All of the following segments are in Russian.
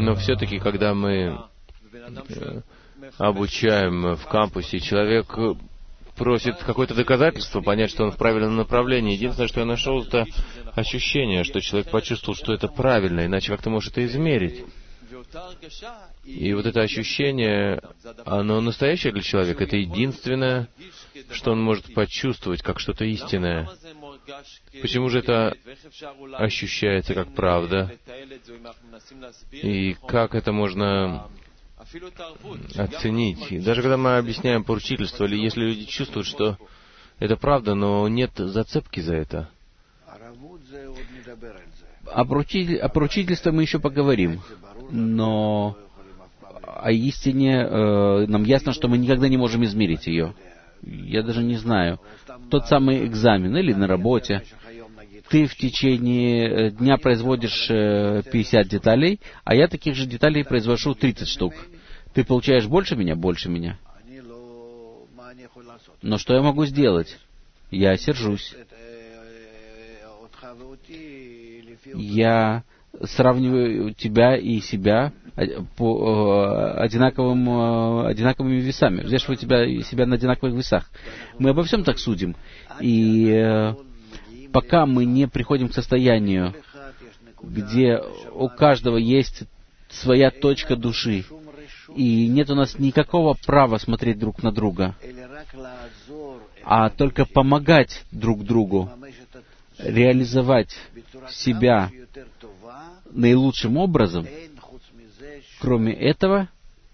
Но все-таки, когда мы обучаем в кампусе, человек просит какое-то доказательство, понять, что он в правильном направлении. Единственное, что я нашел, это ощущение, что человек почувствовал, что это правильно, иначе как ты можешь это измерить? И вот это ощущение, оно настоящее для человека. Это единственное, что он может почувствовать, как что-то истинное. Почему же это ощущается как правда? И как это можно оценить? И даже когда мы объясняем поручительство, или если люди чувствуют, что это правда, но нет зацепки за это. О поручительстве мы еще поговорим, но о истине нам ясно, что мы никогда не можем измерить ее. Я даже не знаю. Тот самый экзамен или на работе. Ты в течение дня производишь 50 деталей, а я таких же деталей произвожу 30 штук. Ты получаешь больше меня? Больше меня. Но что я могу сделать? Я сержусь. Я сравниваю тебя и себя по одинаковыми весами. Взвешиваю тебя и себя на одинаковых весах. Мы обо всем так судим. И пока мы не приходим к состоянию, где у каждого есть своя точка души, и нет у нас никакого права смотреть друг на друга, а только помогать друг другу реализовать себя наилучшим образом, кроме этого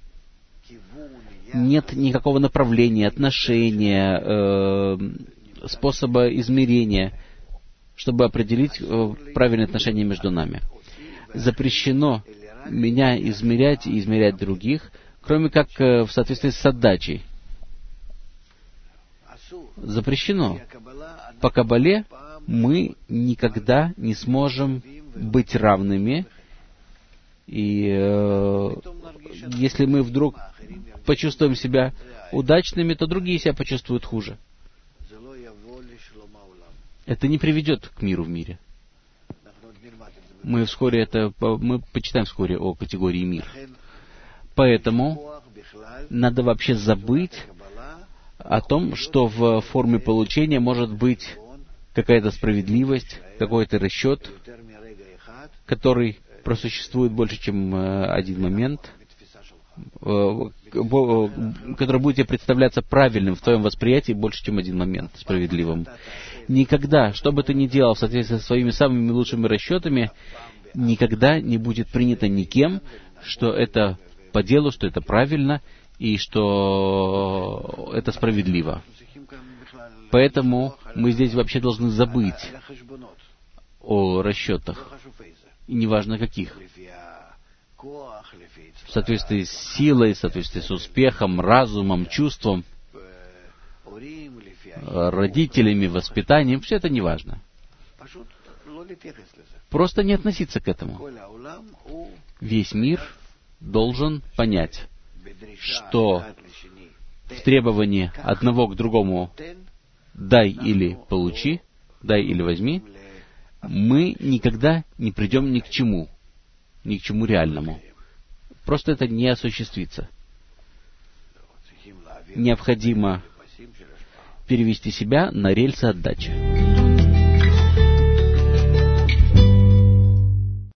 нет никакого направления, отношения, способа измерения, чтобы определить правильные отношения между нами. Запрещено меня измерять и измерять других, кроме как в соответствии с отдачей. Запрещено. По Каббале мы никогда не сможем быть равными, и если мы вдруг почувствуем себя удачными, то другие себя почувствуют хуже. Это не приведет к миру в мире. Мы почитаем вскоре о категории мир. Поэтому надо вообще забыть о том, что в форме получения может быть какая-то справедливость, какой-то расчет, который просуществует больше, чем один момент, который будет тебе представляться правильным в твоем восприятии больше, чем один момент справедливым. Никогда, что бы ты ни делал в соответствии со своими самыми лучшими расчетами, никогда не будет принято никем, что это по делу, что это правильно и что это справедливо. Поэтому мы здесь вообще должны забыть о расчетах, и неважно каких. В соответствии с силой, в соответствии с успехом, разумом, чувством, родителями, воспитанием, все это неважно. Просто не относиться к этому. Весь мир должен понять, что в требовании одного к другому «дай или получи», «дай или возьми», мы никогда не придем ни к чему реальному. Просто это не осуществится. Необходимо перевести себя на рельсы отдачи.